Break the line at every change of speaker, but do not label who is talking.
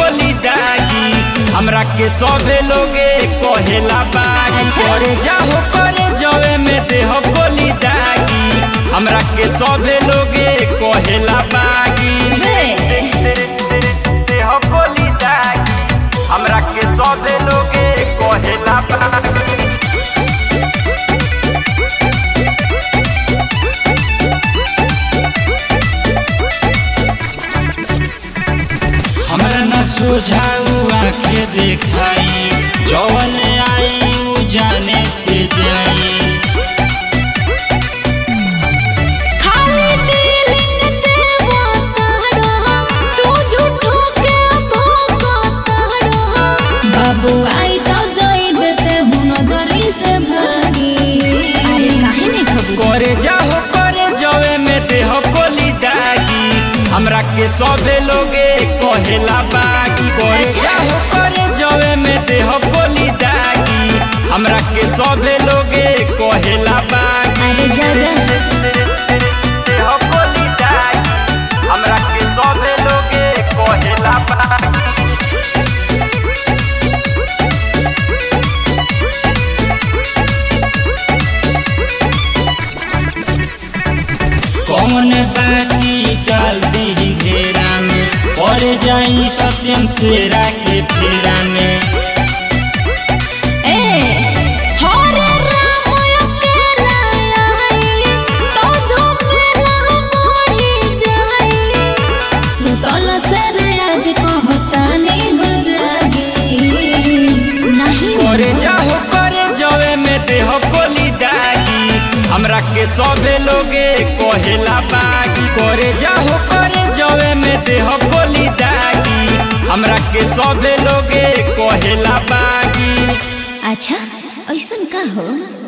गोली दागी हमरा के सभे लोगे कहेला बागी। करे जाहो करे जवे में देह गोली दागी हमरा के सभे लोगे कहेला बागी। देह गोली दागी हमरा के सभे लोगे कहेला बागी। हमरा न सुझाऊ आँखें देखाई जवन आई उ जाने से जाई।
खाली डीलिंग देवा तारा तू झूठो के भोगा तारा बाबू आई तो जाइबे ते हूँ नजरी से भागी। अरे काहे नहीं खबू
करे जाहो करे जवे में देह गोली दागी हमरा के सभे लोगे कहेला बागी। करे जाहो करे जवे में देह गोली दागी हमरा के सभे लोगे कहेला बागी।
अरे जा जा
देह गोली दागी हमरा के सभे लोगे कहेला बागी। कौन बाकी डाल दी घेरा में पड़ जाई सत्यम सेरा के फेरा में।
ए हरे राम अकेला आई तो झमेला बढ़ी जाई सुतल से आज कहता नहीं हो जागी। नहीं
करे जाहो करे जवे में देह गोली दागी हमरा के सभे लोगे कहेला बागी। करे जाहो करे जवे में देह गोली दागी हमरा के सभे लोगे कहेला बागी।
अच्छा ऐसन का हो।